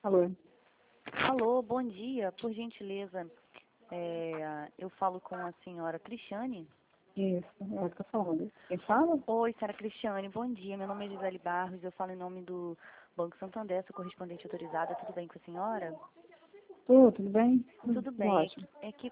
Alô? Alô, bom dia. Por gentileza, eu falo com a senhora Cristiane? Isso, é o que eu tô falando. Quem fala? Oi, senhora Cristiane, bom dia. Meu nome é Gisele Barros, eu falo em nome do Banco Santander, sou correspondente autorizada. Tudo bem com a senhora? Tudo bem? Tudo bem. Ótimo.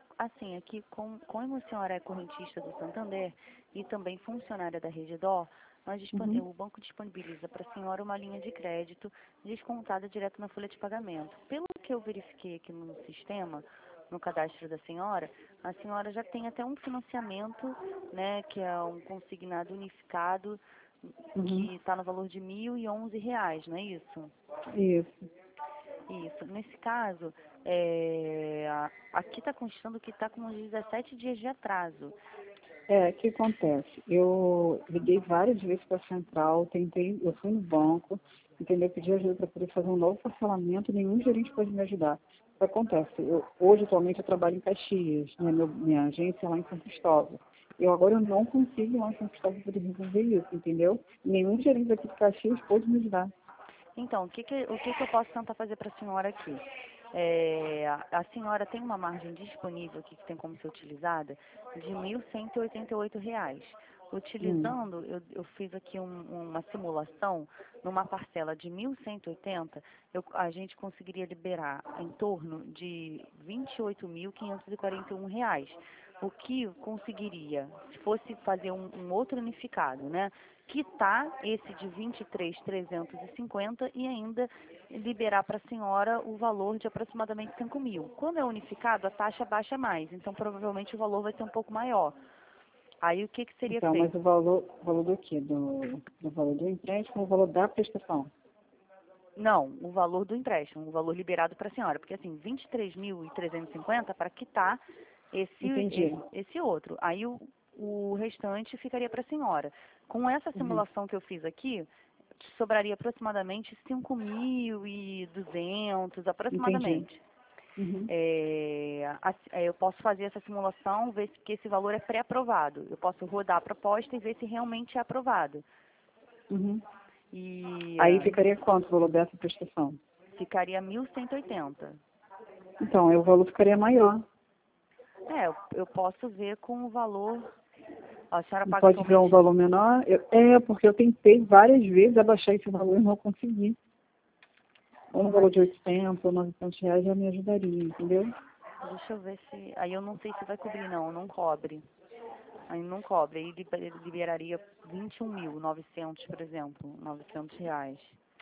Como a senhora é correntista do Santander e também funcionária da Redidor, Uhum. o banco disponibiliza para a senhora uma linha de crédito descontada direto na folha de pagamento. Pelo que eu verifiquei aqui no sistema, no cadastro da senhora, a senhora já tem até um financiamento, né, que é um consignado unificado, Uhum. que está no valor de R$ 1.011, não é isso? Isso. Isso. Nesse caso, aqui está constando que está com uns 17 dias de atraso. O que acontece? Eu liguei várias vezes para a central, eu fui no banco, entendeu? Pedi ajuda para poder fazer um novo parcelamento, nenhum gerente pode me ajudar. O que acontece? Hoje, atualmente, eu trabalho em Caxias, né? Minha agência é lá em São Cristóvão. Eu não consigo ir lá em São Cristóvão poder resolver isso, entendeu? Nenhum gerente aqui de Caxias pode me ajudar. Então, o que que eu posso tentar fazer para a senhora aqui? A senhora tem uma margem disponível aqui que tem como ser utilizada de R$ 1.188. Hum. Utilizando, eu fiz aqui uma simulação, numa parcela de 1.180, a gente conseguiria liberar em torno de R$ 28.541. O que conseguiria, se fosse fazer um outro unificado, né? Quitar esse de 23.350 e ainda liberar para a senhora o valor de aproximadamente 5.000. Quando é unificado, a taxa baixa mais, então provavelmente o valor vai ser um pouco maior. Aí o que que seria Então, mas feito? o valor do quê? Do valor do empréstimo ou o valor da prestação? Não, o valor do empréstimo, o valor liberado para a senhora, porque assim, 23.350 para quitar Entendi. esse outro. Aí o restante ficaria para a senhora. Com essa Uhum. simulação que eu fiz aqui, sobraria aproximadamente 5.200, Entendi. aproximadamente. Uhum. Eu posso fazer essa simulação, ver que esse valor é pré-aprovado. Eu posso rodar a proposta e ver se realmente é aprovado. Uhum. E Aí ficaria quanto o valor dessa prestação? ficaria 1.180. Então, aí o valor ficaria maior. Eu posso ver com o valor. Ó, a senhora Não paga pode ver um atualmente. valor menor? Porque eu tentei várias vezes abaixar esse valor e não consegui. Ou no valor Mas de 800 ou 900 reais já me ajudaria, entendeu? deixa eu ver se. Aí eu não sei se vai cobrir, não. Não cobre. Aí não cobre. Aí liberaria 21.900, por exemplo. R$ 900.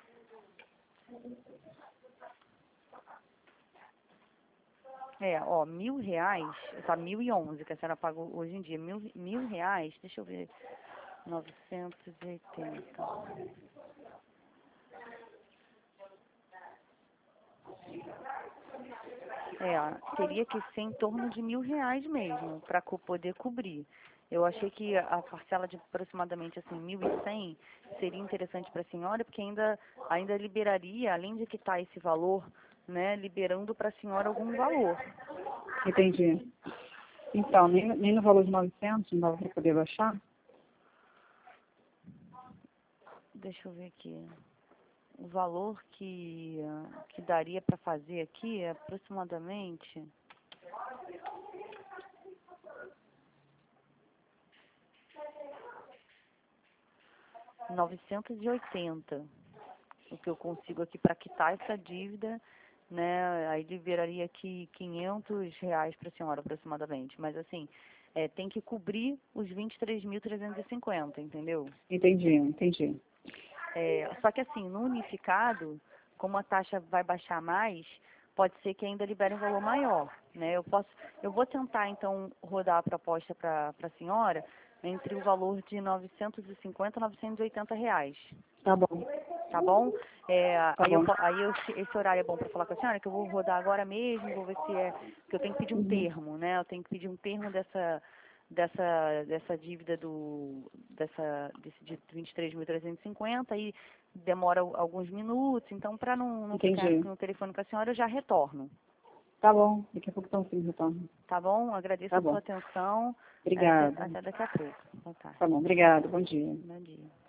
R$ 1.000, tá 1.011 que a senhora paga hoje em dia. Mil reais, deixa eu ver. 980. Teria que ser em torno de R$ 1.000 mesmo, para poder cobrir. Eu achei que a parcela de aproximadamente assim 1.100 seria interessante para a senhora, porque ainda liberaria, além de quitar esse valor, né, liberando para a senhora algum valor. Entendi. Então, nem no valor de 900 não dava para poder baixar? Deixa eu ver aqui. O valor que daria para fazer aqui é aproximadamente 980. O que eu consigo aqui para quitar essa dívida, né? Aí liberaria aqui R$ 500 para a senhora aproximadamente. Mas assim, tem que cobrir os 23.350, entendeu? Entendi. Só que assim, no unificado, como a taxa vai baixar mais, pode ser que ainda libere um valor maior, né? Eu vou tentar então rodar a proposta para a senhora entre o valor de 950 a R$ 980. Tá bom, Tá bom? tá bom. Esse horário é bom para falar com a senhora, que eu vou rodar agora mesmo, vou ver se que eu tenho que pedir um Uhum. termo, né? Eu tenho que pedir um termo dessa dívida desse de 23.350 e demora alguns minutos, então para não ficar Entendi. no telefone com a senhora, eu já retorno. Tá bom, daqui a pouco então sim, retorno. Tá bom? Agradeço Tá a sua bom. atenção. Obrigada. Até daqui a pouco. Boa tarde. Tá bom, obrigada. Bom dia. Bom dia.